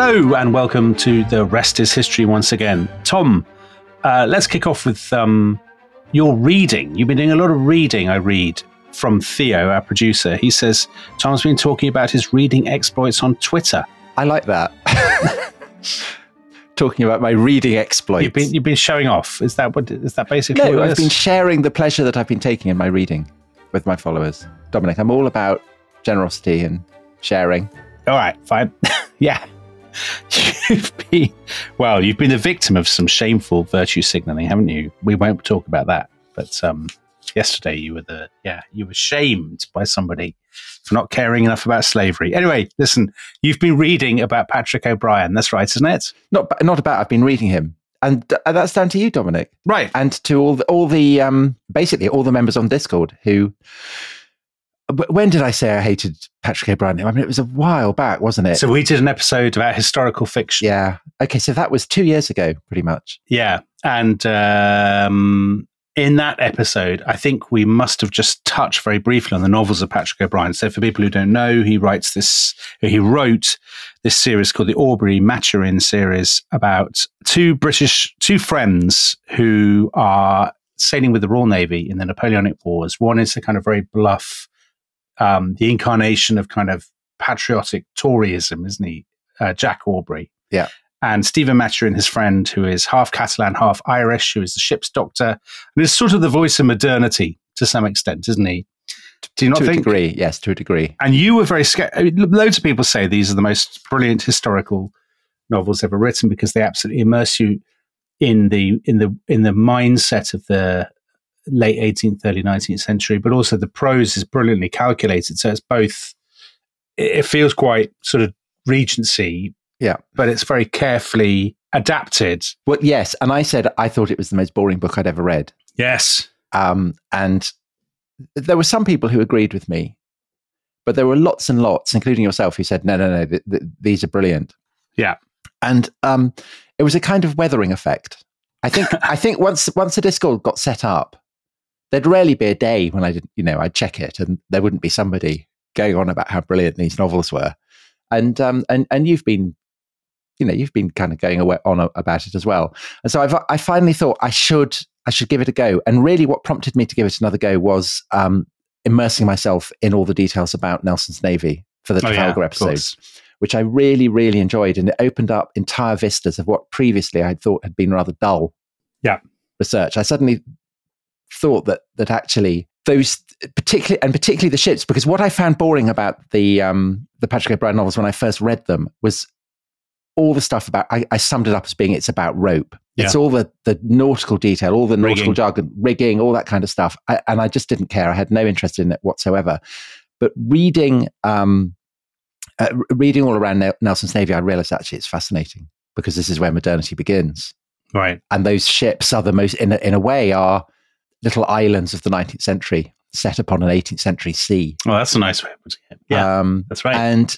Hello and welcome to The Rest is History once again. Tom, let's kick off with your reading. You've been doing a lot of reading, I read, from Theo, our producer. He says Tom's been talking about his reading exploits on Twitter. I like that. Talking about my reading exploits. You've been showing off. Is that basically No, what it I've is? been sharing the pleasure that I've been taking in my reading with my followers. Dominic, I'm all about generosity and sharing. All right, fine. Yeah. You've been the victim of some shameful virtue signaling, haven't you? We won't talk about that. But yesterday you were shamed by somebody for not caring enough about slavery. Anyway, listen, you've been reading about Patrick O'Brien. That's right, isn't it? Not about. I've been reading him, and that's down to you, Dominic. Right, and to all the basically all the members on Discord who. When did I say I hated Patrick O'Brien? I mean, it was a while back, wasn't it? So we did an episode about historical fiction. Yeah. Okay, so that was 2 years ago, pretty much. Yeah, and in that episode, I think we must have just touched very briefly on the novels of Patrick O'Brien. So for people who don't know, he wrote this series called the Aubrey Maturin series about two friends who are sailing with the Royal Navy in the Napoleonic Wars. One is a kind of very bluff, the incarnation of kind of patriotic Toryism, isn't he? Jack Aubrey. Yeah. And Stephen Maturin, his friend, who is half Catalan, half Irish, who is the ship's doctor, and is sort of the voice of modernity to some extent, isn't he? Do you not think? To a degree, yes, to a degree. And you were very scared. Loads of people say these are the most brilliant historical novels ever written because they absolutely immerse you in the mindset of the late 18th, early 19th century, but also the prose is brilliantly calculated. So it's both. It feels quite sort of Regency. Yeah. But it's very carefully adapted. Well, yes. And I said I thought it was the most boring book I'd ever read. Yes. And there were some people who agreed with me, but there were lots and lots, including yourself, who said, no, these are brilliant. Yeah. And it was a kind of weathering effect. I think once the Discord got set up, there'd rarely be a day when I'd check it and there wouldn't be somebody going on about how brilliant these novels were. And you've been kind of going on about it as well. And so I finally thought I should give it a go. And really what prompted me to give it another go was immersing myself in all the details about Nelson's Navy for the Trafalgar episodes, which I really, really enjoyed. And it opened up entire vistas of what previously I thought had been rather dull research. I suddenly thought that actually those particularly the ships, because what I found boring about the Patrick O'Brien novels when I first read them was all the stuff about, I summed it up as being, it's about rope. Yeah. It's all the nautical detail, all the nautical jargon, rigging, all that kind of stuff. And I just didn't care. I had no interest in it whatsoever. But reading all around Nelson's Navy, I realized actually it's fascinating because this is where modernity begins. Right. And those ships are the most, in a way, are little islands of the 19th century set upon an 18th century sea. Oh, that's a nice way of putting it. Yeah, that's right. And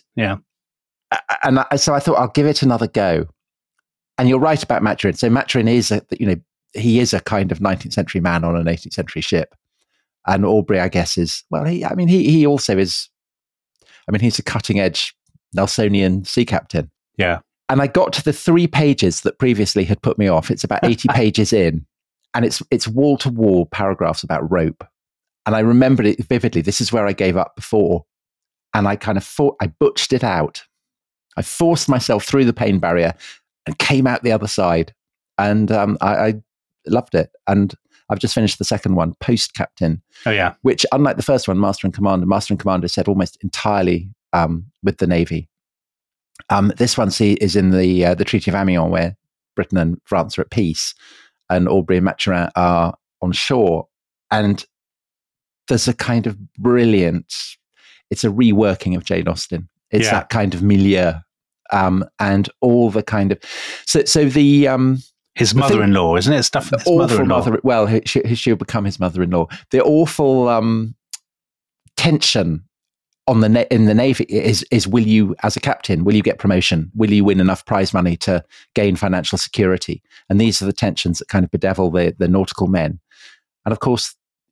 so I thought I'll give it another go. And you're right about Maturin. So Maturin is, he is a kind of 19th century man on an 18th century ship. And Aubrey, I guess, he also is, he's a cutting edge Nelsonian sea captain. Yeah. And I got to the 3 pages that previously had put me off. It's about 80 pages in. And it's wall to wall paragraphs about rope. And I remembered it vividly. This is where I gave up before. And I I butched it out. I forced myself through the pain barrier and came out the other side. And I loved it. And I've just finished the second one, Post Captain. Oh, yeah. Which, unlike the first one, Master and Commander is set almost entirely with the Navy. This one is in the Treaty of Amiens, where Britain and France are at peace. And Aubrey and Maturin are on shore. And there's a kind of brilliant, it's a reworking of Jane Austen. It's that kind of milieu. And all the kind of, so the, his mother-in-law, isn't it? Stuff with his mother-in-law. She'll become his mother-in-law. The awful tension in the Navy is will you, as a captain, will you get promotion? Will you win enough prize money to gain financial security? And these are the tensions that kind of bedevil the nautical men. And of course,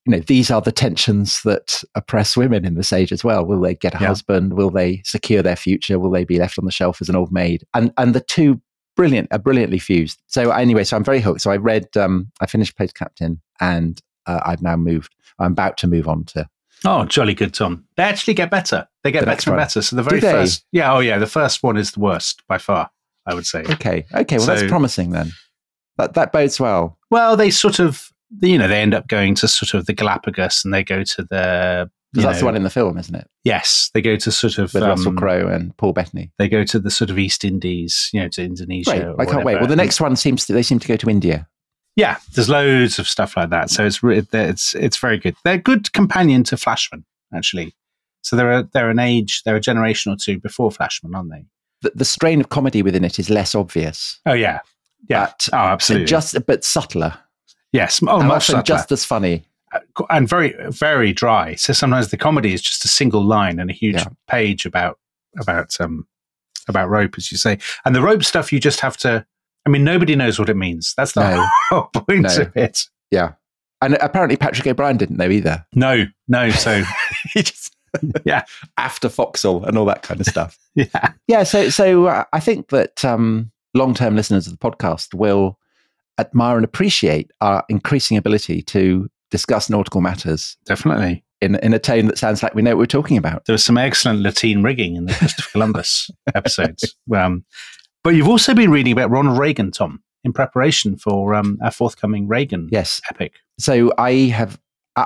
these are the tensions that oppress women in this age as well. Will they get a husband? Will they secure their future? Will they be left on the shelf as an old maid? And the two are brilliantly fused. So anyway, so I'm very hooked. So I read, I finished Post Captain, and I'm about to move on to. Oh, jolly good, Tom. They actually get better. They get better and better. So the very first, the first one is the worst by far, I would say. Okay. Well, that's promising then. That bodes well. Well, they sort of, they end up going to sort of the Galapagos, and they go to the. That's the one in the film, isn't it? Yes, they go to sort of with Russell Crowe and Paul Bettany. They go to the sort of East Indies, to Indonesia. Right. I can't wait. Well, the next one they seem to go to India. Yeah, there's loads of stuff like that. So it's very good. They're a good companion to Flashmen, actually. So they're a generation or two before Flashmen, aren't they? The strain of comedy within it is less obvious. Oh yeah. Absolutely. But subtler. Yes. Oh, and much subtler. Just as funny. And very, very dry. So sometimes the comedy is just a single line and a huge page about rope, as you say. And the rope stuff, you just have to. I mean, nobody knows what it means. That's the whole point of it. Yeah, and apparently Patrick O'Brian didn't know either. No. So he just after Foxhole and all that kind of stuff. Yeah. So I think that long-term listeners of the podcast will admire and appreciate our increasing ability to discuss nautical matters. Definitely. In a tone that sounds like we know what we're talking about. There was some excellent Latin rigging in the Christopher Columbus episodes. But you've also been reading about Ronald Reagan, Tom, in preparation for our forthcoming Reagan epic. So I've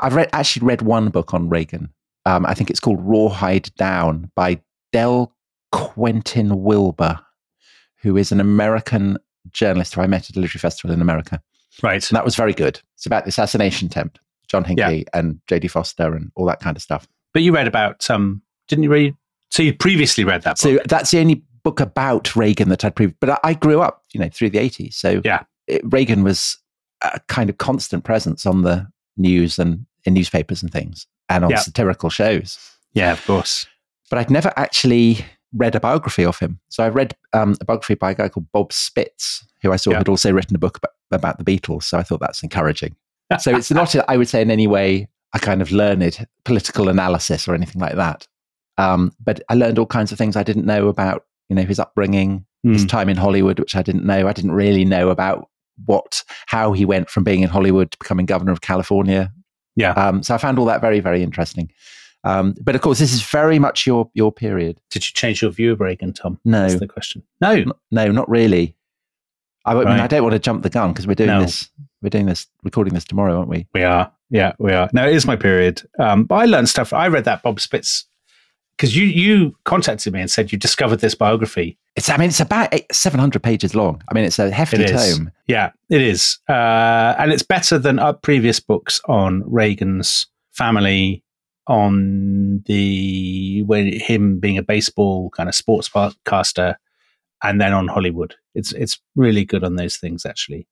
read one book on Reagan. I think it's called Rawhide Down by Del Quentin Wilbur, who is an American journalist who I met at a literary festival in America. Right. And that was very good. It's about the assassination attempt, John Hinckley and Jodie Foster and all that kind of stuff. But you read about, didn't you read? So you previously read that book? So that's the only book about Reagan that I'd previously, but I grew up, through the 80s. So Reagan was a kind of constant presence on the news and in newspapers and things and on satirical shows. Yeah, of course. But I'd never actually read a biography of him. So I read a biography by a guy called Bob Spitz, who I saw had also written a book about the Beatles. So I thought that's encouraging. So it's not, I would say in any way, a kind of learned political analysis or anything like that. But I learned all kinds of things I didn't know about, his upbringing, his time in Hollywood, which I didn't know. I didn't really know about how he went from being in Hollywood to becoming governor of California. Yeah. So I found all that very, very interesting. But of course, this is very much your period. Did you change your view of Reagan, Tom? No. That's the question. No, not really. I mean, I don't want to jump the gun because we're doing this. We're doing this, recording this tomorrow, aren't we? We are. Yeah, we are. No, it is my period. But I learned stuff. I read that Bob Spitz because you contacted me and said you discovered this biography. It's about 700 pages long. I mean, it's a hefty tome. Yeah, it is. And it's better than previous books on Reagan's family, on him being a baseball kind of sportscaster, and then on Hollywood. It's really good on those things, actually.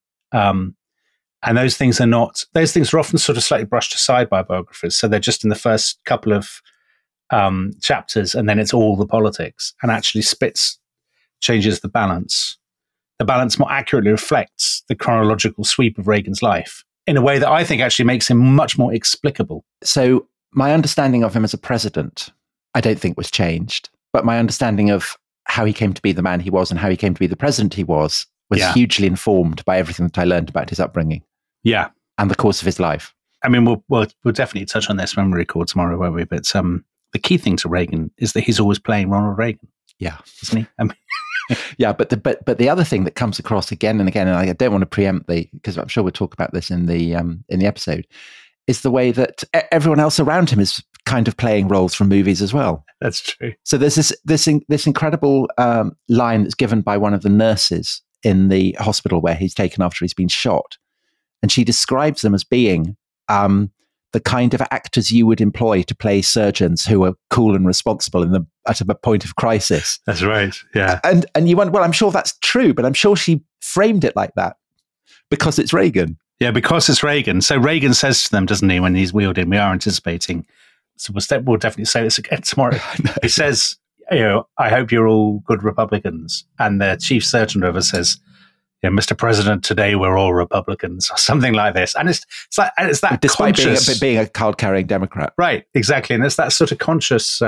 And those things are often sort of slightly brushed aside by biographers. So they're just in the first couple of chapters, and then it's all the politics. And actually Spitz changes the balance. The balance more accurately reflects the chronological sweep of Reagan's life in a way that I think actually makes him much more explicable. So my understanding of him as a president, I don't think was changed. But my understanding of how he came to be the man he was and how he came to be the president he was hugely informed by everything that I learned about his upbringing. Yeah. And the course of his life. I mean, we'll definitely touch on this when we record tomorrow, won't we? But the key thing to Reagan is that he's always playing Ronald Reagan. Yeah. Isn't he? I mean, yeah, but the other thing that comes across again and again, and I don't want to preempt because I'm sure we'll talk about this in the episode, is the way that everyone else around him is kind of playing roles from movies as well. That's true. So there's this incredible line that's given by one of the nurses in the hospital where he's taken after he's been shot, and she describes them as being the kind of actors you would employ to play surgeons who are cool and responsible at a point of crisis. That's right. Yeah. And you went, well, I'm sure that's true, but I'm sure she framed it like that because it's Reagan. Yeah, because it's Reagan. So Reagan says to them, doesn't he, when he's wheeled in, we are anticipating. So we'll definitely say this again tomorrow. He says, I hope you're all good Republicans. And the chief surgeon over says, Mr. President, today we're all Republicans, or something like this. And it's that despite conscious, being a card-carrying Democrat. right? Exactly, and it's that sort of conscious.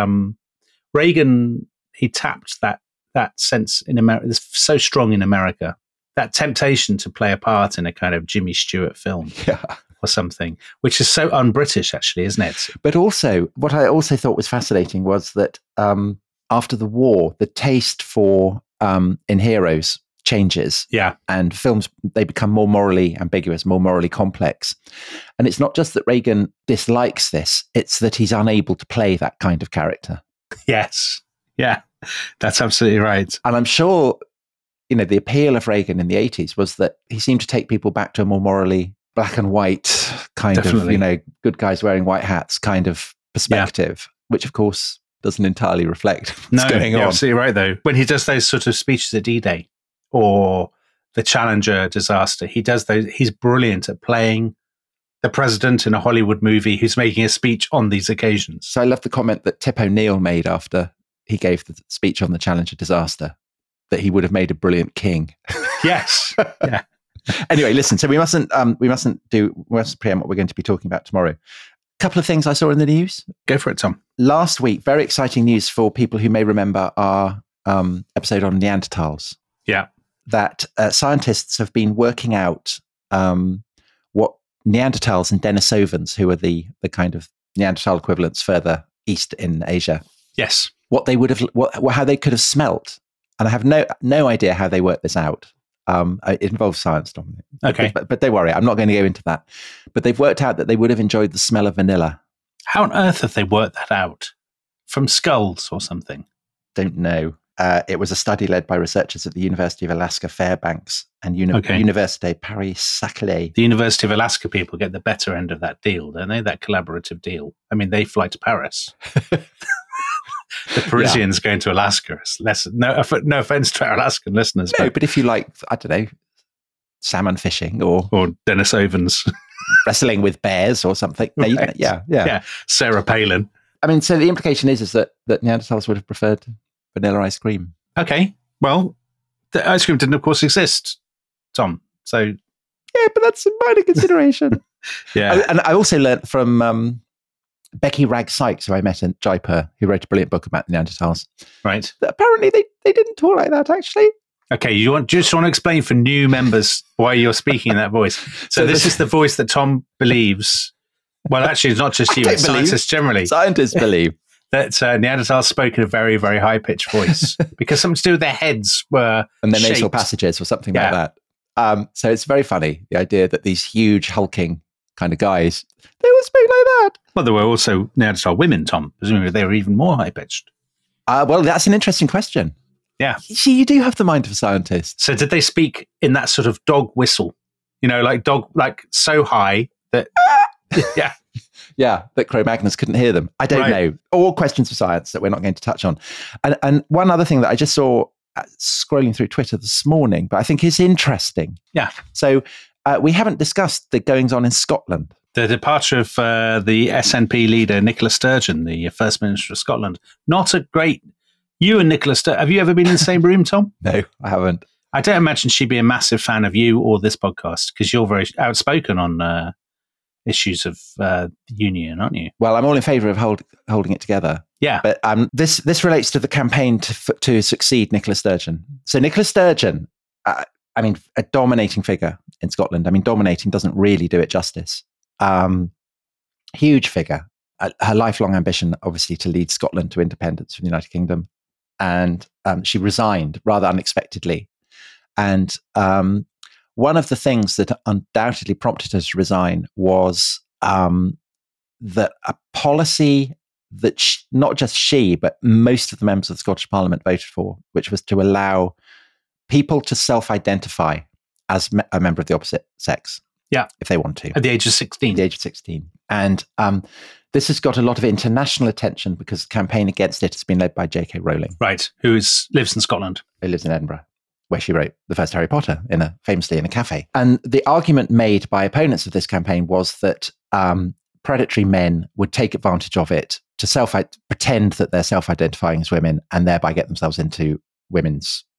Reagan, he tapped that sense in America. It's so strong in America. That temptation to play a part in a kind of Jimmy Stewart film. Yeah. Or something, which is so un-British, actually, isn't it? But also, what I also thought was fascinating was that after the war, the taste for in heroes changes. Yeah. And films, they become more morally ambiguous, more morally complex. And it's not just that Reagan dislikes this, it's that he's unable to play that kind of character. Yes. Yeah, that's absolutely right. And I'm sure, the appeal of Reagan in the 80s was that he seemed to take people back to a more morally black and white kind Definitely. of, good guys wearing white hats kind of perspective, which of course doesn't entirely reflect what's going on. You're absolutely right, though. When he does those sort of speeches at D-Day or the Challenger disaster, he does those. He's brilliant at playing the president in a Hollywood movie who's making a speech on these occasions. So I love the comment that Tip O'Neill made after he gave the speech on the Challenger disaster, that he would have made a brilliant king. Yes. Yeah. Anyway, listen. So we mustn't preempt what we're going to be talking about tomorrow. A couple of things I saw in the news. Go for it, Tom. Last week, very exciting news for people who may remember our episode on Neanderthals. Yeah. That scientists have been working out what Neanderthals and Denisovans, who are the kind of Neanderthal equivalents further east in Asia. Yes. What they would have, how they could have smelt, and I have no idea how they worked this out. It involves science, Dominic. Okay. But don't worry, I'm not going to go into that. But they've worked out that they would have enjoyed the smell of vanilla. How on earth have they worked that out? From skulls or something? Don't know. It was a study led by researchers at the University of Alaska Fairbanks and Université Paris-Saclay. The University of Alaska people get the better end of that deal, don't they? That collaborative deal. I mean, they fly to Paris. The Parisians going to Alaska. No offense to our Alaskan listeners. No, but if you like, I don't know, salmon fishing or Denisovans wrestling with bears or something. Right. Yeah. Sarah Palin. I mean, so the implication is that Neanderthals would have preferred vanilla ice cream. Okay. Well, the ice cream didn't, of course, exist, Tom. So yeah, but that's a minor consideration. Yeah. And I also learnt from Becky Ragg Sykes, who I met in Jaipur, who wrote a brilliant book about Neanderthals. Right. That apparently they didn't talk like that, actually. Okay, just want to explain for new members why you're speaking in that voice. So this is the voice that Tom believes. Well, actually, it's not just you, it's scientists generally. Scientists believe that Neanderthals spoke in a very, very high-pitched voice because something to do with their heads were and their shaped. nasal passages or something like that. So it's very funny, the idea that these huge, hulking kind of guys, they would speak like that. Well, there were also Neanderthal women, Tom. Presumably they were even more high-pitched. Well, that's an interesting question. Yeah. See, you do have the mind of a scientist. So did they speak in that sort of dog whistle? Like so high that... yeah. Yeah, that Cro-Magnus couldn't hear them. I don't know. All questions of science that we're not going to touch on. And one other thing that I just saw scrolling through Twitter this morning, but I think is interesting. Yeah. So we haven't discussed the goings-on in Scotland. The departure of the SNP leader, Nicola Sturgeon, the First Minister of Scotland. Not a great... You and Nicola Sturgeon, have you ever been in the same room, Tom? No, I haven't. I don't imagine she'd be a massive fan of you or this podcast because you're very outspoken on issues of the union, aren't you? Well, I'm all in favour of holding it together. Yeah. But this relates to the campaign to succeed Nicola Sturgeon. So Nicola Sturgeon, a dominating figure in Scotland. I mean, dominating doesn't really do it justice. Huge figure. Her lifelong ambition, obviously, to lead Scotland to independence from the United Kingdom. And she resigned rather unexpectedly. And one of the things that undoubtedly prompted her to resign was that a policy that not just she, but most of the members of the Scottish Parliament voted for, which was to allow people to self-identify as a member of the opposite sex. Yeah. If they want to. At the age of 16. At the age of 16. And this has got a lot of international attention because the campaign against it has been led by J.K. Rowling. Right, who lives in Scotland. Who lives in Edinburgh, where she wrote the first Harry Potter famously in a cafe. And the argument made by opponents of this campaign was that predatory men would take advantage of it to pretend that they're self-identifying as women and thereby get themselves into women's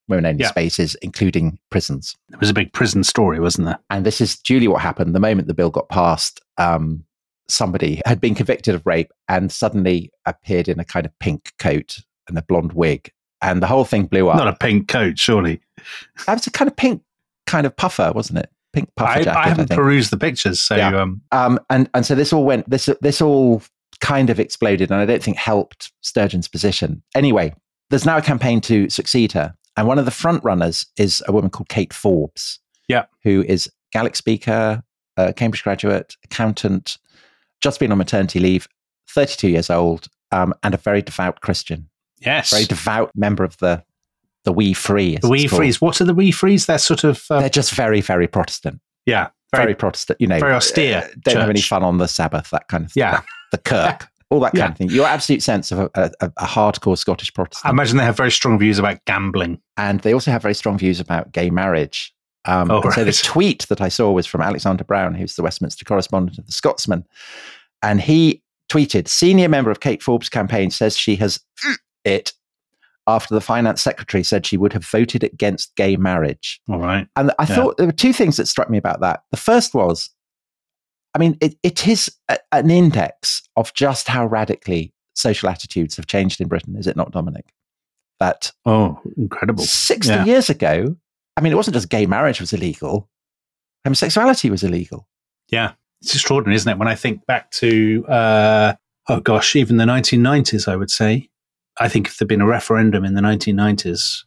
women-only spaces, including prisons. There was a big prison story, wasn't there? And this is duly what happened. The moment the bill got passed, somebody had been convicted of rape and suddenly appeared in a kind of pink coat and a blonde wig. And the whole thing blew up. Not a pink coat, surely. That was a kind of pink kind of puffer, wasn't it? Pink puffer jacket. I haven't perused the pictures. So, and so this all went, this all kind of exploded, and I don't think helped Sturgeon's position. Anyway, there's now a campaign to succeed her. And one of the front runners is a woman called Kate Forbes, who is Gaelic speaker, Cambridge graduate, accountant, just been on maternity leave, 32 years old, and a very devout Christian. Yes. Very devout member of the Wee Free. The Wee Frees. What are the Wee Frees? They're sort of... they're just very, very Protestant. Yeah. Very Protestant, very austere. Don't have any fun on the Sabbath, that kind of thing. Yeah. The Kirk. All that kind of thing. Your absolute sense of a hardcore Scottish Protestant. I imagine they have very strong views about gambling. And they also have very strong views about gay marriage. So the tweet that I saw was from Alexander Brown, who's the Westminster correspondent of The Scotsman. And he tweeted, senior member of Kate Forbes' campaign says she has it after the finance secretary said she would have voted against gay marriage. All right. And I thought there were two things that struck me about that. The first was, I mean, it is an index of just how radically social attitudes have changed in Britain, is it not, Dominic? That incredible. 60 years ago, I mean, it wasn't just gay marriage was illegal. Homosexuality was illegal. Yeah. It's extraordinary, isn't it? When I think back to, even the 1990s, I would say. I think if there'd been a referendum in the 1990s,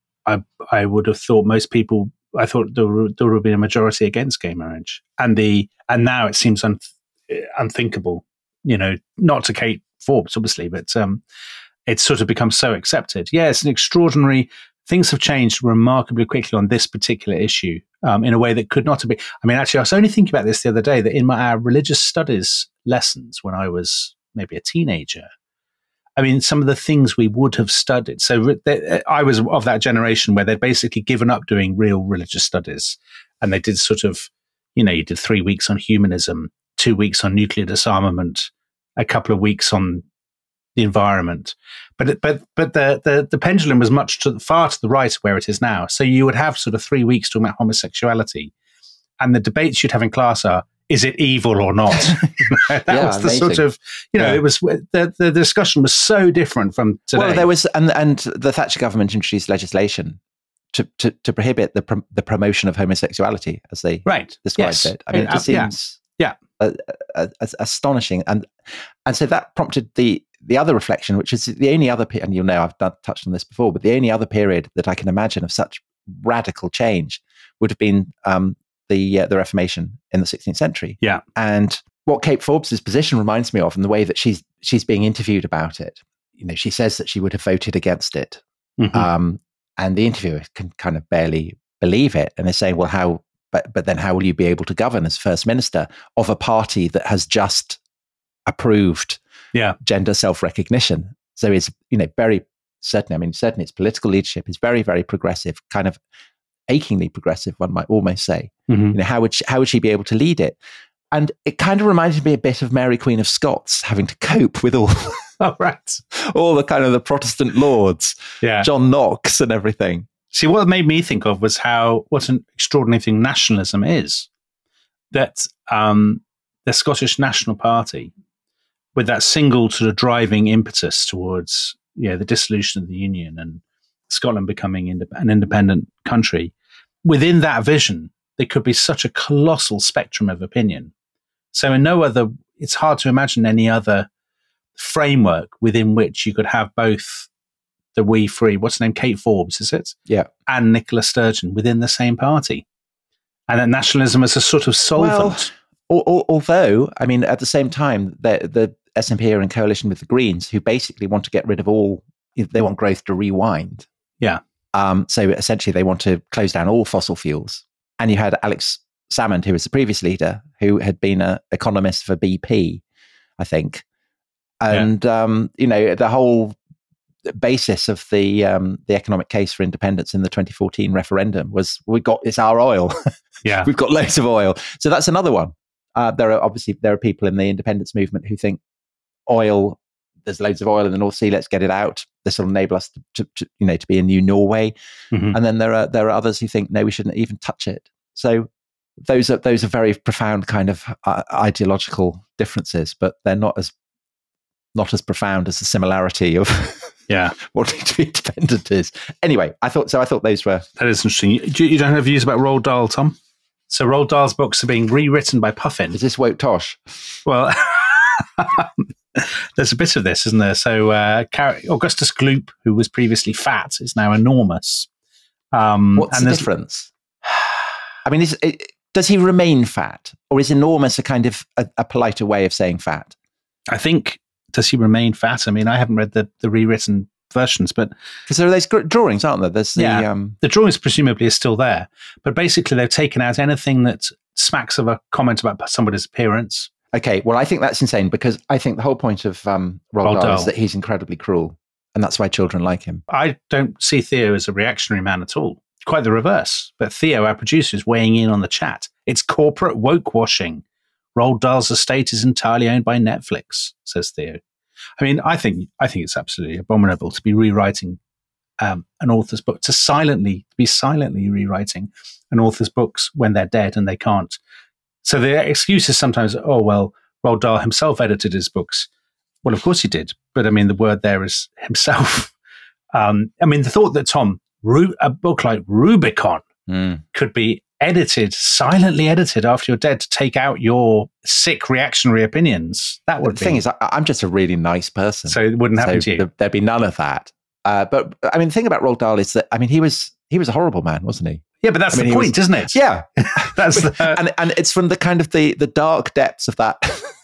I would have thought most people, I thought there would have been a majority against gay marriage. And now it seems unthinkable, not to Kate Forbes, obviously, but it's sort of become so accepted. Yeah, it's an extraordinary, things have changed remarkably quickly on this particular issue in a way that could not have been. I mean, actually, I was only thinking about this the other day, that in our religious studies lessons when I was maybe a teenager, I mean, some of the things we would have studied. So I was of that generation where they'd basically given up doing real religious studies. And they did sort of, you did 3 weeks on humanism, 2 weeks on nuclear disarmament, a couple of weeks on the environment. But the pendulum was far to the right of where it is now. So you would have sort of 3 weeks talking about homosexuality. And the debates you'd have in class are, is it evil or not? That was the amazing. Sort of, it was, the discussion was so different from today. Well, there was, and the Thatcher government introduced legislation to prohibit the promotion of homosexuality, as they described it. I mean, it just seems astonishing. And so that prompted the other reflection, which is the only other, and you'll know I've touched on this before, but the only other period that I can imagine of such radical change would have been the Reformation in the 16th century. Yeah. And what Kate Forbes' position reminds me of, and the way that she's being interviewed about it, she says that she would have voted against it. Mm-hmm. And the interviewer can kind of barely believe it. And they say, well, but then how will you be able to govern as First Minister of a party that has just approved gender self-recognition? So it's, very certainly its political leadership is very, very progressive, kind of achingly progressive, one might almost say. Mm-hmm. How would she be able to lead it? And it kind of reminded me a bit of Mary Queen of Scots having to cope with all all the kind of the Protestant lords, John Knox and everything. See, what it made me think of was what an extraordinary thing nationalism is. That the Scottish National Party, with that single sort of driving impetus towards the dissolution of the Union and Scotland becoming an independent country, within that vision, there could be such a colossal spectrum of opinion. So it's hard to imagine any other framework within which you could have both the Wee Free, what's her name, Kate Forbes, is it? Yeah. And Nicola Sturgeon within the same party. And then nationalism as a sort of solvent. Well, although, I mean, at the same time, the SNP are in coalition with the Greens, who basically want to get rid of all, they want growth to rewind. Yeah. So essentially they want to close down all fossil fuels. And you had Alex Salmond, who was the previous leader, who had been an economist for BP, I think. And, the whole basis of the economic case for independence in the 2014 referendum was, it's our oil. Yeah. We've got loads of oil. So that's another one. There are people in the independence movement who think oil there's loads of oil in the North Sea. Let's get it out. This will enable us to be a new Norway. Mhm. And then there are others who think, no, we shouldn't even touch it. So those are very profound kind of ideological differences, but they're not as profound as the similarity of wanting to be independent is. Anyway, I thought those were... That is interesting. You don't have views about Roald Dahl, Tom? So Roald Dahl's books are being rewritten by Puffin. Is this woke tosh? Well, there's a bit of this, isn't there? So Augustus Gloop, who was previously fat, is now enormous. What's the difference? I mean, does he remain fat? Or is enormous a kind of a politer way of saying fat? I think, does he remain fat? I mean, I haven't read the rewritten versions, but because there are those drawings, aren't there? There's the drawings presumably are still there, but basically they've taken out anything that smacks of a comment about somebody's appearance. Okay, well, I think that's insane, because I think the whole point of Roald Dahl is that he's incredibly cruel, and that's why children like him. I don't see Theo as a reactionary man at all. Quite the reverse. But Theo, our producer, is weighing in on the chat. It's corporate woke washing. Roald Dahl's estate is entirely owned by Netflix, says Theo. I mean, I think it's absolutely abominable to be rewriting an author's book, to be silently rewriting an author's books when they're dead and they can't. So the excuse is sometimes, oh, well, Roald Dahl himself edited his books. Well, of course he did. But I mean, the word there is himself. I mean, the thought that, Tom, a book like Rubicon could be silently edited after you're dead to take out your sick reactionary opinions. That would be. The thing is, I'm just a really nice person. So it wouldn't happen to you. There'd be none of that. But I mean, the thing about Roald Dahl is that, I mean, he was a horrible man, wasn't he? Yeah, but that's the point, isn't it? Yeah. That's and it's from the kind of the dark depths of that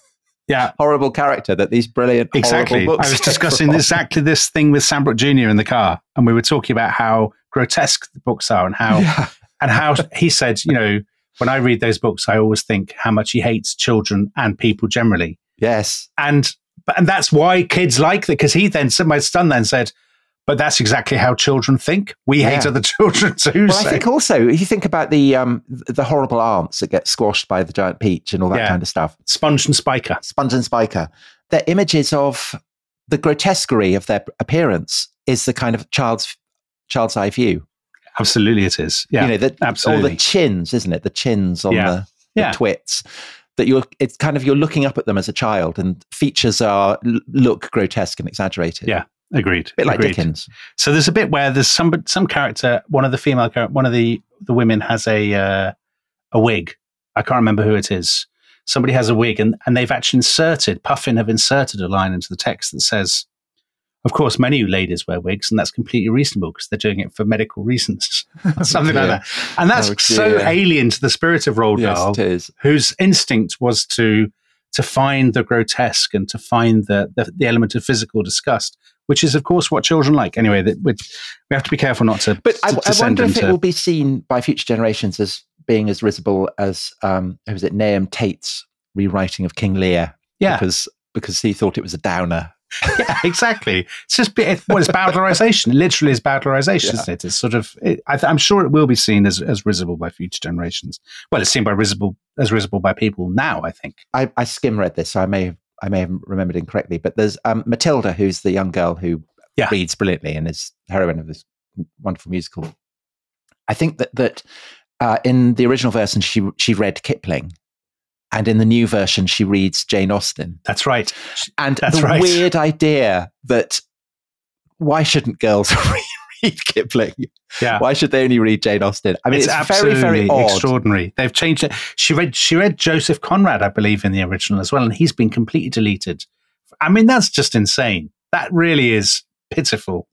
horrible character that these brilliant, exactly. horrible books I was discussing exactly this thing with Sam Brooke Jr. in the car, and we were talking about how grotesque the books are and how he said, when I read those books, I always think how much he hates children and people generally. Yes. And that's why kids like that, because my son then said, but that's exactly how children think. We hate other children too. Well, I think also, if you think about the horrible aunts that get squashed by the giant peach and all that kind of stuff. Sponge and Spiker. They're images of the grotesquerie of their appearance is the kind of child's eye view. Absolutely it is. Yeah, absolutely. All the chins, isn't it? The chins on the twits. That you're looking up at them as a child, and features look grotesque and exaggerated. Yeah. Agreed. A bit like Dickens. So there's a bit where there's some character, one of the women has a wig. I can't remember who it is. Somebody has a wig, and they've actually Puffin have inserted a line into the text that says, of course, many ladies wear wigs, and that's completely reasonable because they're doing it for medical reasons. Something like that. And that's so alien to the spirit of Roald Dahl, it is. Whose instinct was to find the grotesque and to find the element of physical disgust, which is, of course, what children like. Anyway, we have to be careful not to. But I wonder if it will be seen by future generations as being as risible as Nahum Tate's rewriting of King Lear. Yeah, because he thought it was a downer. Yeah, exactly. It's just it's bowdlerization. It literally is bowdlerization, isn't it? It's sort of. I'm sure it will be seen as risible by future generations. Well, it's seen as risible by people now, I think. I skim read this, so I may have remembered incorrectly, but there's Matilda, who's the young girl who reads brilliantly and is heroine of this wonderful musical. I think that in the original version she read Kipling, and in the new version she reads Jane Austen. That's right. And the weird idea that why shouldn't girls read Kipling? Yeah. Why should they only read Jane Austen? I mean, it's very, very odd. Extraordinary. They've changed it. She read Joseph Conrad, I believe, in the original as well, and he's been completely deleted. I mean, that's just insane. That really is pitiful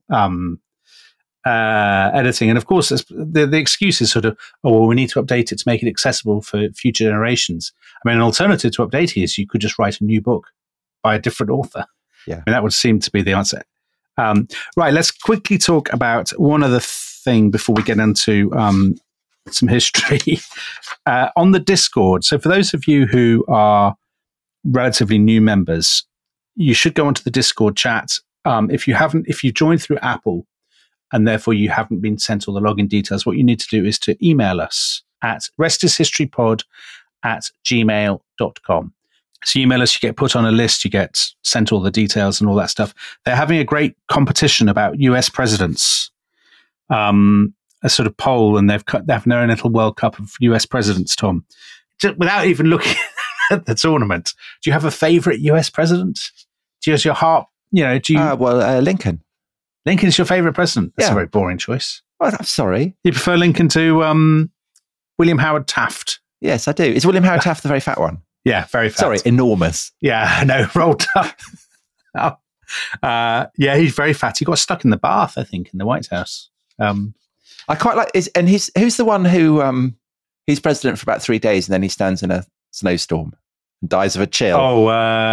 editing. And of course, the excuse is sort of, we need to update it to make it accessible for future generations. I mean, an alternative to update is you could just write a new book by a different author. Yeah. And that would seem to be the answer. Right, let's quickly talk about one other thing before we get into some history. On the Discord, so for those of you who are relatively new members, you should go onto the Discord chat. If you joined through Apple and therefore you haven't been sent all the login details, what you need to do is to email us at restishistorypod@gmail.com. So you email us, you get put on a list, you get sent all the details and all that stuff. They're having a great competition about US presidents, a sort of poll, and they have their own little World Cup of US presidents, Tom. Just without even looking at the tournament, do you have a favorite US president? Do you have your heart, do you? Lincoln. Lincoln's your favorite president? That's Yeah. a very boring choice. Well, I'm sorry. You prefer Lincoln to William Howard Taft? Yes, I do. Is William Howard Taft the very fat one? Yeah, very fat. Sorry, enormous. Yeah, no, rolled up. Yeah, he's very fat. He got stuck in the bath, I think, in the White House. I quite like who's the one who he's president for about 3 days and then he stands in a snowstorm and dies of a chill. Oh,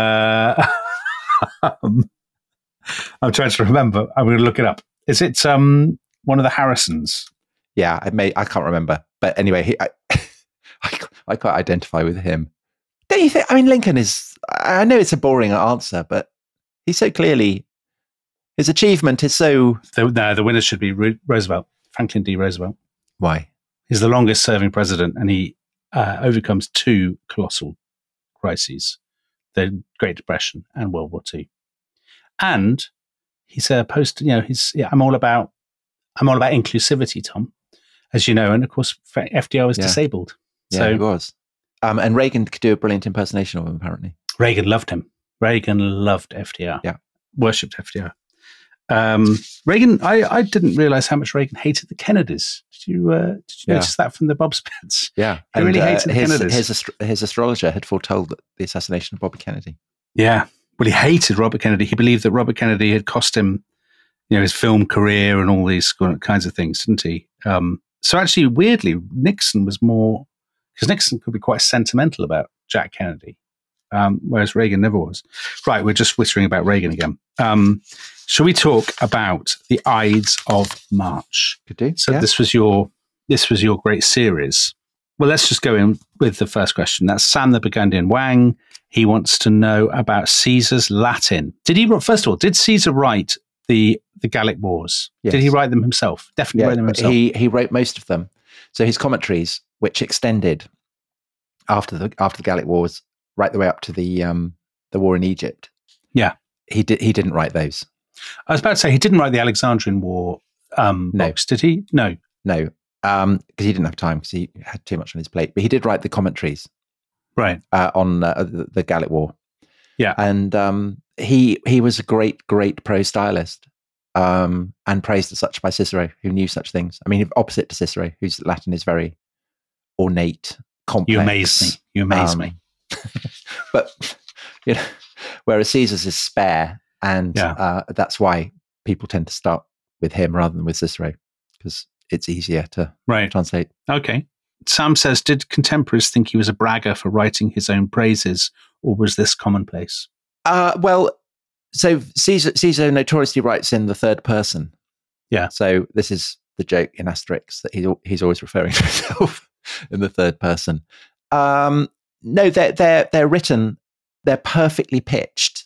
I'm trying to remember. I'm going to look it up. Is it one of the Harrisons? Yeah, I can't remember. But anyway, I quite identify with him. Don't you think? I mean, Lincoln is, I know it's a boring answer, but he's so clearly, his achievement is so... The winner should be Roosevelt, Franklin D. Roosevelt. Why? He's the longest serving president, and he overcomes 2 colossal crises, the Great Depression and World War II. And he's I'm all about inclusivity, Tom, as you know, and of course FDR was disabled. Yeah, he was. And Reagan could do a brilliant impersonation of him, apparently. Reagan loved him. Reagan loved FDR. Yeah. Worshipped FDR. Reagan, I didn't realize how much Reagan hated the Kennedys. Did you notice that from the Bob's Bits? Yeah. He really hated the Kennedys. His astrologer had foretold the assassination of Bobby Kennedy. Yeah. Well, he hated Robert Kennedy. He believed that Robert Kennedy had cost him, his film career and all these kinds of things, didn't he? So actually, weirdly, Nixon was more, because Nixon could be quite sentimental about Jack Kennedy, whereas Reagan never was. Right, we're just whittering about Reagan again. Shall we talk about the Ides of March? Could do. So yeah. this was your great series. Well, let's just go in with the first question. That's Sam the Burgundian Wang. He wants to know about Caesar's Latin. First of all, did Caesar write the Gallic Wars? Yes. Did he write them himself? Definitely wrote them himself. He wrote most of them. So his commentaries, which extended after the Gallic Wars, right the way up to the war in Egypt. Yeah, he didn't write those. I was about to say he didn't write the Alexandrian War books, did he? No, because he didn't have time because he had too much on his plate. But he did write the commentaries, right, on the Gallic War. Yeah, and he was a great prose stylist, and praised as such by Cicero, who knew such things. I mean, opposite to Cicero, whose Latin is very ornate, complex. You amaze me. But whereas Caesar's is spare, and that's why people tend to start with him rather than with Cicero, because it's easier to translate. Okay. Sam says, did contemporaries think he was a bragger for writing his own praises, or was this commonplace? Well, so Caesar notoriously writes in the third person. Yeah. So this is the joke in Asterix that he's always referring to himself in the third person. No, they're written, they're perfectly pitched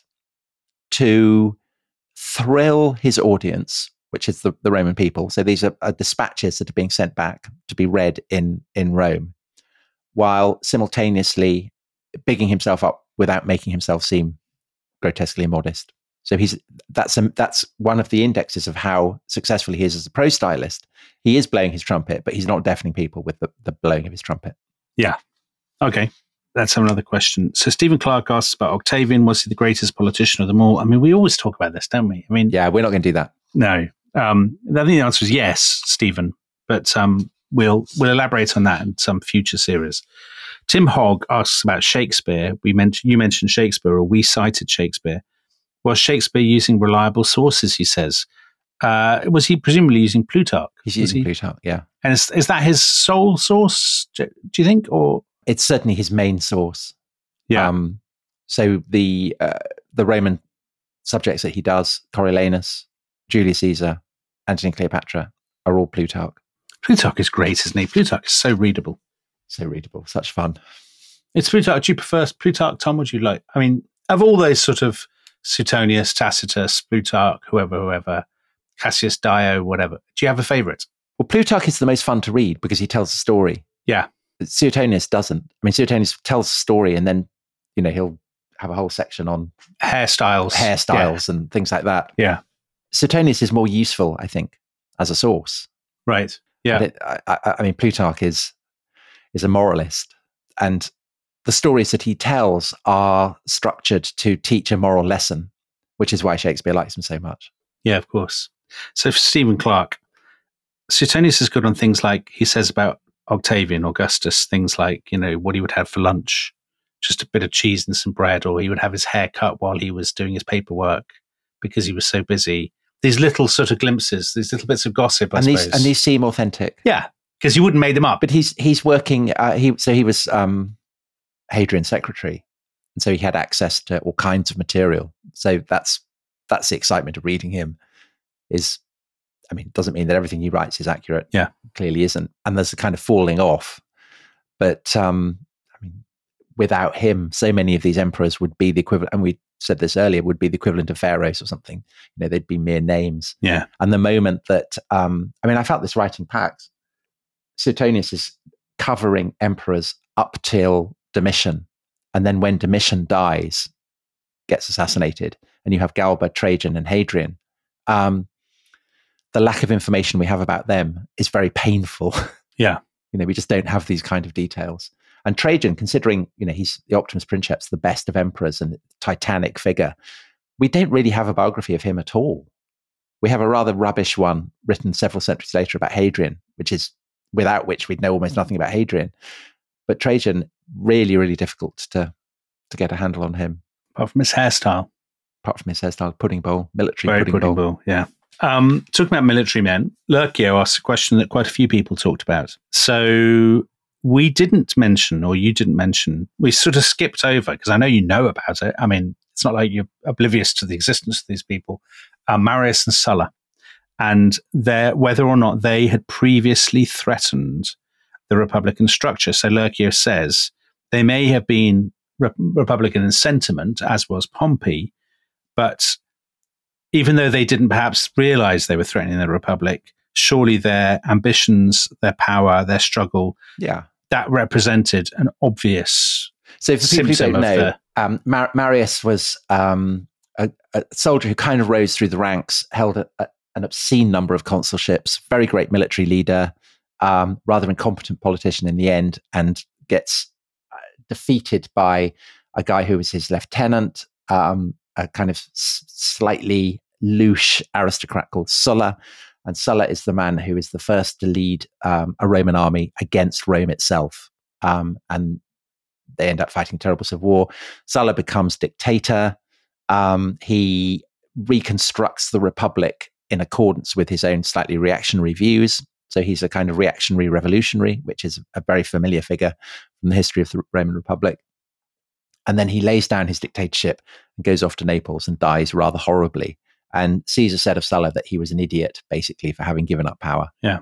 to thrill his audience, which is the Roman people. So these are dispatches that are being sent back to be read in Rome, while simultaneously bigging himself up without making himself seem grotesquely immodest. So that's one of the indexes of how successful he is as a prose stylist. He is blowing his trumpet, but he's not deafening people with the blowing of his trumpet. Yeah. Okay. Let's have another question. So Stephen Clark asks about Octavian. Was he the greatest politician of them all? I mean, we always talk about this, don't we? I mean, yeah, we're not going to do that. No. I think the answer is yes, Stephen. But we'll elaborate on that in some future series. Tim Hogg asks about Shakespeare. You mentioned Shakespeare, or we cited Shakespeare. Was Shakespeare using reliable sources? He says. Was he presumably using Plutarch? He's using Plutarch, yeah. And is that his sole source? Do you think, or it's certainly his main source? Yeah. So the Roman subjects that he does, Coriolanus, Julius Caesar, Antony and Cleopatra, are all Plutarch. Plutarch is great, isn't he? Plutarch is so readable. So readable, such fun. It's Plutarch. Do you prefer Plutarch, Tom? Would you like? I mean, of all those sort of Suetonius, Tacitus, Plutarch, whoever, Cassius Dio, whatever, do you have a favorite? Well, Plutarch is the most fun to read because he tells a story. Yeah. Suetonius doesn't. I mean, Suetonius tells a story and then, he'll have a whole section on hairstyles and things like that. Yeah. Suetonius is more useful, I think, as a source. Right. Yeah. I mean, Plutarch is a moralist, and the stories that he tells are structured to teach a moral lesson, which is why Shakespeare likes him so much. Yeah, of course. So for Stephen Clarke, Suetonius is good on things like, he says about Octavian, Augustus, things like, what he would have for lunch, just a bit of cheese and some bread, or he would have his hair cut while he was doing his paperwork because he was so busy. These little sort of glimpses, these little bits of gossip, I suppose. And these seem authentic. Yeah, because you wouldn't make them up. But he's working, he was Hadrian's secretary, and so he had access to all kinds of material. So that's the excitement of reading him. Doesn't mean that everything he writes is accurate. Yeah, clearly isn't. And there's a kind of falling off. But without him, so many of these emperors would be the equivalent, and we said this earlier, would be the equivalent of pharaohs or something. They'd be mere names. Yeah. And the moment that, I felt this writing Pax, Suetonius is covering emperors up till Domitian. And then when Domitian dies, gets assassinated, and you have Galba, Trajan, and Hadrian, the lack of information we have about them is very painful. Yeah. We just don't have these kind of details. And Trajan, considering, he's the Optimus Princeps, the best of emperors and titanic figure, we don't really have a biography of him at all. We have a rather rubbish one written several centuries later about Hadrian, without which we'd know almost nothing about Hadrian. But Trajan, really, really difficult to get a handle on him. Apart from his hairstyle. Pudding bowl, military pudding bowl. Yeah. Talking about military men, Lurkio asked a question that quite a few people talked about. So we didn't mention, or you didn't mention, we sort of skipped over, because I know you know about it. It's not like you're oblivious to the existence of these people. Marius and Sulla, and whether or not they had previously threatened the Republican structure. So Lurkio says they may have been Republican in sentiment, as was Pompey, but even though they didn't perhaps realize they were threatening the Republic, surely their ambitions, their power, their struggle, that represented an obvious So for people who don't know, Marius was a soldier who kind of rose through the ranks, held an obscene number of consulships, very great military leader, rather incompetent politician in the end, and gets defeated by a guy who was his lieutenant, a kind of slightly louche aristocrat called Sulla. And Sulla is the man who is the first to lead a Roman army against Rome itself. And they end up fighting a terrible civil war. Sulla becomes dictator. He reconstructs the Republic in accordance with his own slightly reactionary views. So he's a kind of reactionary revolutionary, which is a very familiar figure from the history of the Roman Republic. And then he lays down his dictatorship and goes off to Naples and dies rather horribly. And Caesar said of Sulla that he was an idiot, basically, for having given up power. Yeah.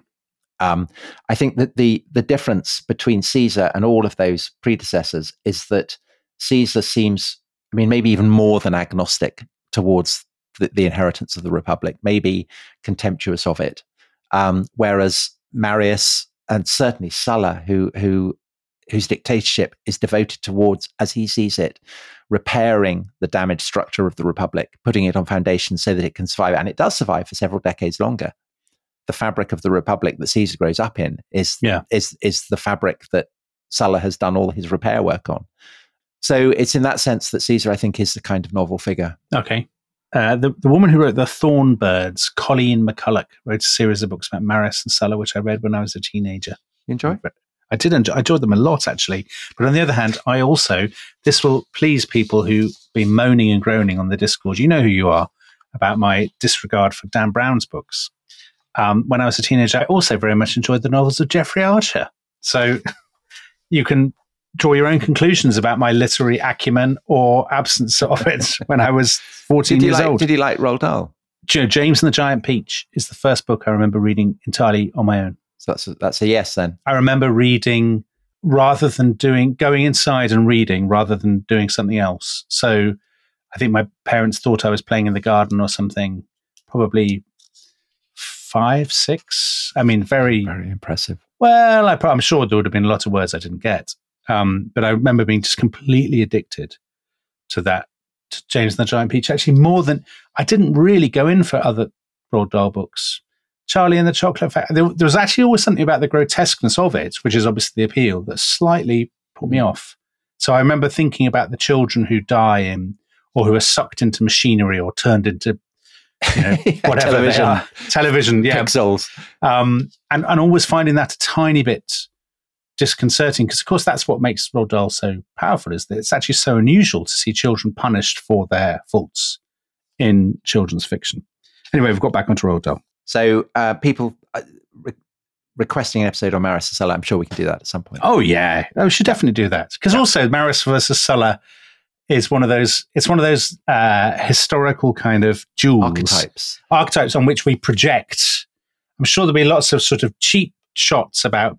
I think that the difference between Caesar and all of those predecessors is that Caesar seems, maybe even more than agnostic towards the inheritance of the Republic, maybe contemptuous of it. Whereas Marius and certainly Sulla, whose dictatorship is devoted towards, as he sees it, repairing the damaged structure of the Republic, putting it on foundations so that it can survive. And it does survive for several decades longer. The fabric of the Republic that Caesar grows up in is the fabric that Sulla has done all his repair work on. So it's in that sense that Caesar, I think, is the kind of novel figure. Okay. The woman who wrote The Thornbirds, Colleen McCulloch, wrote a series of books about Marius and Sulla, which I read when I was a teenager. You enjoy? I did enjoy. I enjoyed them a lot, actually. But on the other hand, this will please people who've been moaning and groaning on the Discord. You know who you are, about my disregard for Dan Brown's books. When I was a teenager, I also very much enjoyed the novels of Jeffrey Archer. So you can draw your own conclusions about my literary acumen or absence of it when I was 14 years old. Did you like Roald Dahl? James and the Giant Peach is the first book I remember reading entirely on my own. So that's a yes then. I remember reading rather than going inside and reading rather than doing something else. So I think my parents thought I was playing in the garden or something, probably 5, 6. Very, very impressive. Well, I'm sure there would have been a lot of words I didn't get. But I remember being just completely addicted to James and the Giant Peach. Actually, more than I didn't really go in for other Roald Dahl books. Charlie and the Chocolate Factory. There was actually always something about the grotesqueness of it, which is obviously the appeal, that slightly put me off. So I remember thinking about the children who die or who are sucked into machinery or turned into, whatever television. they are. Television, yeah. Pixels. And always finding that a tiny bit disconcerting, because of course that's what makes Roald Dahl so powerful, is that it's actually so unusual to see children punished for their faults in children's fiction. Anyway, we've got back onto Roald Dahl. So people requesting an episode on Maris and Sulla, I'm sure we can do that at some point. Oh yeah, we should definitely do that, because also Maris versus Sulla is one of those historical kind of jewels, archetypes on which we project. I'm sure there'll be lots of sort of cheap shots about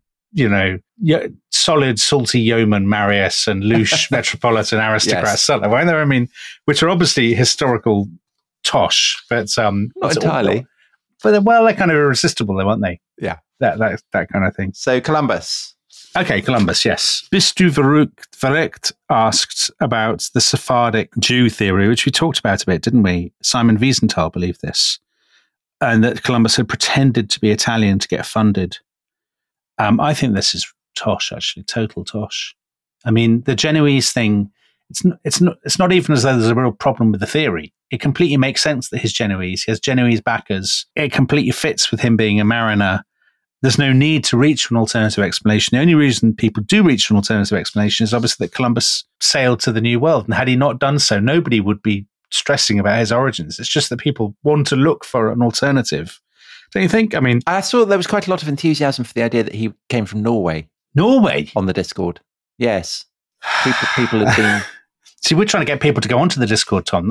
solid salty yeoman Marius and louche metropolitan aristocrat Sulla, won't there? I mean, which are obviously historical tosh, but not entirely. But they're kind of irresistible, though, aren't they? Yeah, that kind of thing. So Columbus. Okay, Columbus, yes. Bist du verrückt asked about the Sephardic Jew theory, which we talked about a bit, didn't we? Simon Wiesenthal believed this, and that Columbus had pretended to be Italian to get funded. I think this is tosh, actually, total tosh. I mean, the Genoese thing, it's not even as though there's a real problem with the theory. It completely makes sense that he's Genoese. He has Genoese backers. It completely fits with him being a mariner. There's no need to reach for an alternative explanation. The only reason people do reach for an alternative explanation is obviously that Columbus sailed to the New World. And had he not done so, nobody would be stressing about his origins. It's just that people want to look for an alternative. Don't you think? I mean, I saw there was quite a lot of enthusiasm for the idea that he came from Norway. Norway? On the Discord. Yes. People have been... See, we're trying to get people to go onto the Discord, Tom.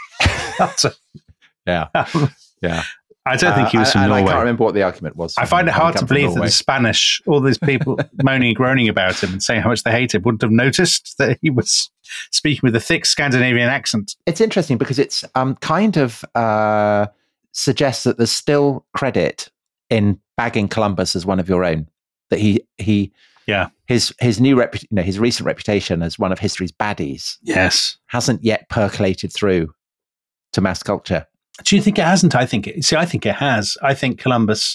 Yeah. Yeah. I don't think he was from Norway. I can't remember what the argument was. I find it hard to believe that the Spanish, all these people moaning and groaning about him and saying how much they hate him, wouldn't have noticed that he was speaking with a thick Scandinavian accent. It's interesting because it's kind of suggests that there's still credit in bagging Columbus as one of your own. That his new his recent reputation as one of history's baddies, hasn't yet percolated through to mass culture. Do you think it hasn't? I think it has. I think Columbus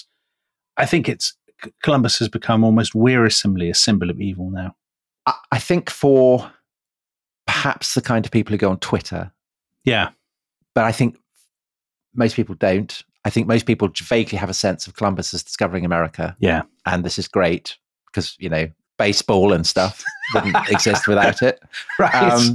has become almost wearisomely a symbol of evil now. I think for perhaps the kind of people who go on Twitter. Yeah. But I think most people don't. I think most people vaguely have a sense of Columbus as discovering America. Yeah. And this is great because, baseball and stuff wouldn't exist without it. Right.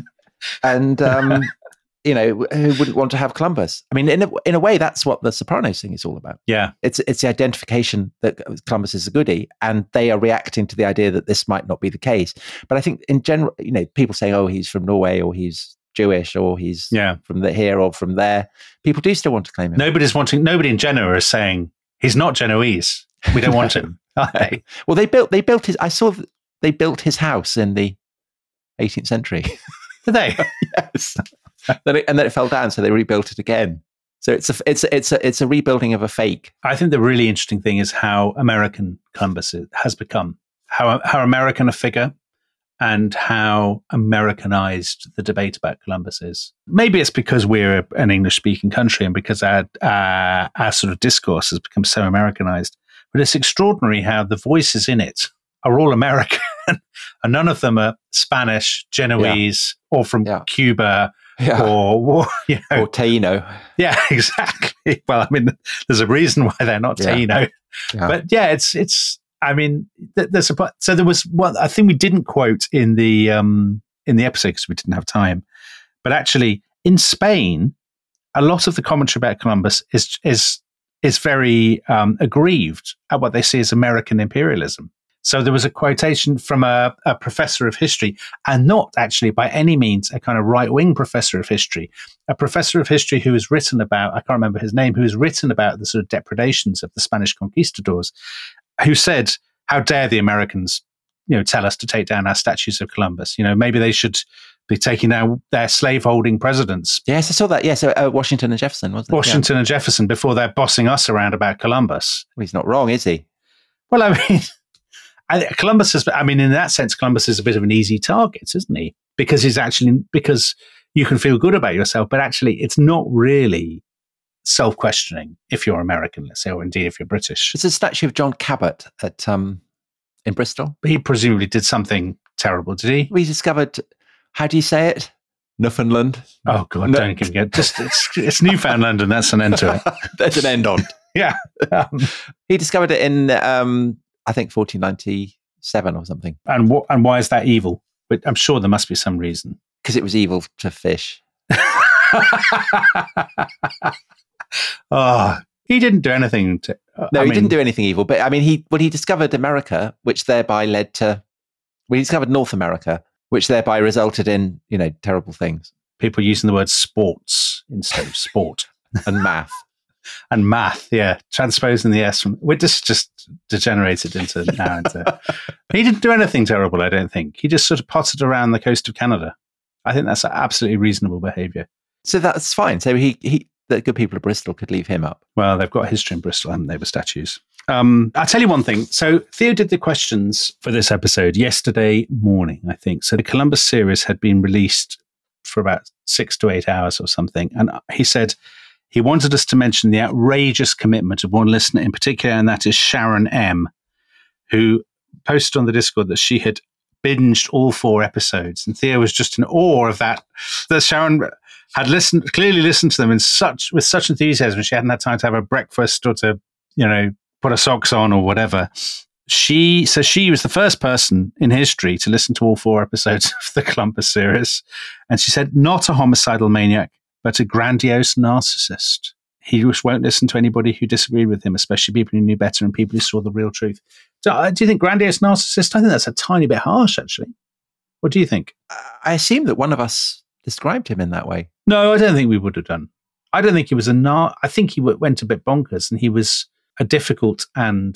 Who wouldn't want to have Columbus? I mean, in a way, that's what the Sopranos thing is all about. Yeah. It's the identification that Columbus is a goodie, and they are reacting to the idea that this might not be the case. But I think in general, people say, oh, he's from Norway, or he's Jewish, or he's from here or from there. People do still want to claim him. Nobody in Genoa is saying he's not Genoese. We don't want him. Okay. Well, they built his. I saw they built his house in the 18th century. Did they? Yes. And then it fell down, so they rebuilt it again. So it's a rebuilding of a fake. I think the really interesting thing is how American Columbus has become, how American a figure, and how Americanized the debate about Columbus is. Maybe it's because we're an English-speaking country and because our sort of discourse has become so Americanized. But it's extraordinary how the voices in it are all American, and none of them are Spanish, Genoese, or from Cuba. Yeah. Or Taino. Yeah, exactly. Well, I mean, there's a reason why they're not Taino. Yeah. But it's. I mean, so there was one. I think we didn't quote in the episode because we didn't have time. But actually, in Spain, a lot of the commentary about Columbus is very aggrieved at what they see as American imperialism. So there was a quotation from a professor of history, and not actually by any means a kind of right-wing professor of history, a professor of history who has written about, I can't remember his name, who has written about the sort of depredations of the Spanish conquistadors, who said, how dare the Americans, tell us to take down our statues of Columbus? Maybe they should be taking down their slaveholding presidents. Yes, I saw that. Yes, Washington and Jefferson, wasn't it? Washington and Jefferson, before they're bossing us around about Columbus. Well, he's not wrong, is he? Well, I mean... in that sense, Columbus is a bit of an easy target, isn't he? Because you can feel good about yourself, but actually it's not really self-questioning if you're American, let's say, or indeed if you're British. There's a statue of John Cabot at in Bristol. He presumably did something terrible, did he? We discovered, how do you say it? Newfoundland. Oh God, don't even get it's Newfoundland, and that's an end to it. There's an end on. Yeah. He discovered it in I think 1497 or something. And why is that evil? But I'm sure there must be some reason. Because it was evil to fish. Oh, he didn't do anything to. No, he didn't do anything evil. But I mean, he discovered America, which thereby led to. Well, he discovered North America, which thereby resulted in, terrible things. People using the word sports instead of sport. And math. And math, yeah. Transposing the S from. We're just degenerated into now. He didn't do anything terrible, I don't think. He just sort of potted around the coast of Canada. I think that's absolutely reasonable behaviour. So that's fine. So the good people of Bristol could leave him up. Well, they've got history in Bristol, haven't they, with statues? I'll tell you one thing. So Theo did the questions for this episode yesterday morning, I think. So the Columbus series had been released for about 6 to 8 hours or something. And he said he wanted us to mention the outrageous commitment of one listener in particular, and that is Sharon M., who posted on the Discord that she had binged all 4 episodes. And Theo was just in awe of that Sharon had clearly listened to them with such enthusiasm. She hadn't had time to have a breakfast or to, put her socks on or whatever. She was the first person in history to listen to all 4 episodes of the Columbus series. And she said, not a homicidal maniac, but a grandiose narcissist. He just won't listen to anybody who disagreed with him, especially people who knew better and people who saw the real truth. Do you think grandiose narcissist? I think that's a tiny bit harsh, actually. What do you think? I assume that one of us described him in that way. No, I don't think we would have done. I don't think he was I think he went a bit bonkers, and he was a difficult and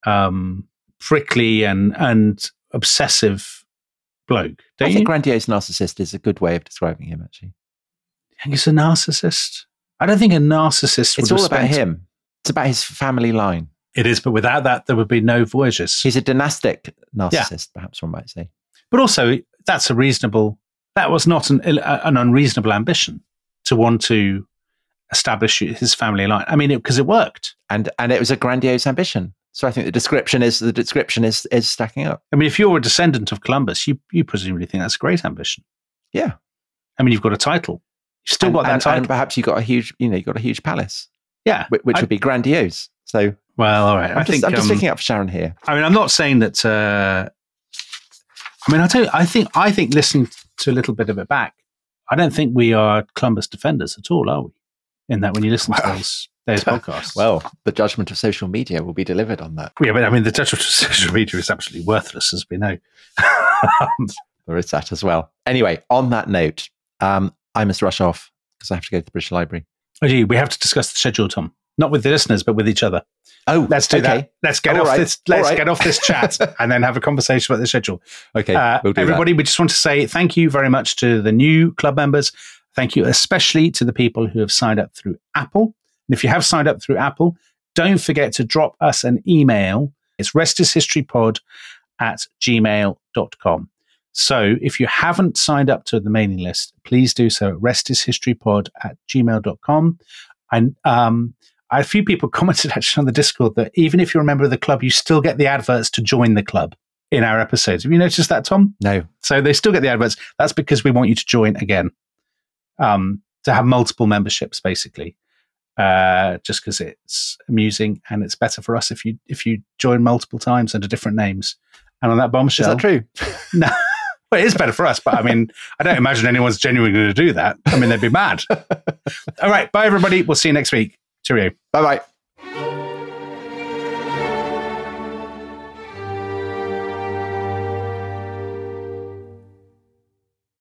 prickly and obsessive bloke. I think grandiose narcissist is a good way of describing him, actually. I think he's a narcissist. I don't think a narcissist would It's all about him. It's about his family line. It is, but without that, there would be no Voyagers. He's a dynastic narcissist, perhaps one might say. But also, that was not an unreasonable ambition to want to establish his family line. I mean, because it worked. And it was a grandiose ambition. So I think the description is stacking up. I mean, if you're a descendant of Columbus, you presumably think that's a great ambition. Yeah. I mean, you've got a title. You've still got that title. And perhaps you've got a huge palace. Yeah. Which would be grandiose. So, well, all right. I'm just picking up for Sharon here. I mean, I'm not saying that. I'll tell you. I think listening to a little bit of it back, I don't think we are Columbus defenders at all, are we? In that, when you listen to those podcasts, well, the judgment of social media will be delivered on that. Yeah, but I mean, the judgment of social media is absolutely worthless, as we know. There is that as well. Anyway, on that note, I must rush off because I have to go to the British Library. Oh, gee, we have to discuss the schedule, Tom. Not with the listeners, but with each other. Oh, let's do that. Let's get off this. Let's get off this chat and then have a conversation about the schedule. Okay, we'll do everybody. that. We just want to say thank you very much to the new club members. Thank you especially to the people who have signed up through Apple. And if you have signed up through Apple, don't forget to drop us an email. It's restishistorypod@gmail.com. So if you haven't signed up to the mailing list, please do so at restishistorypod@gmail.com. And a few people commented actually on the Discord that even if you're a member of the club, you still get the adverts to join the club in our episodes. Have you noticed that, Tom? No. So they still get the adverts. That's because we want you to join again, to have multiple memberships, basically, just because it's amusing and it's better for us if you join multiple times under different names. And on that bombshell, is that true? No. Well, it is better for us, but I mean, I don't imagine anyone's genuinely going to do that. I mean, they'd be mad. All right. Bye, everybody. We'll see you next week. Cheerio. Bye-bye.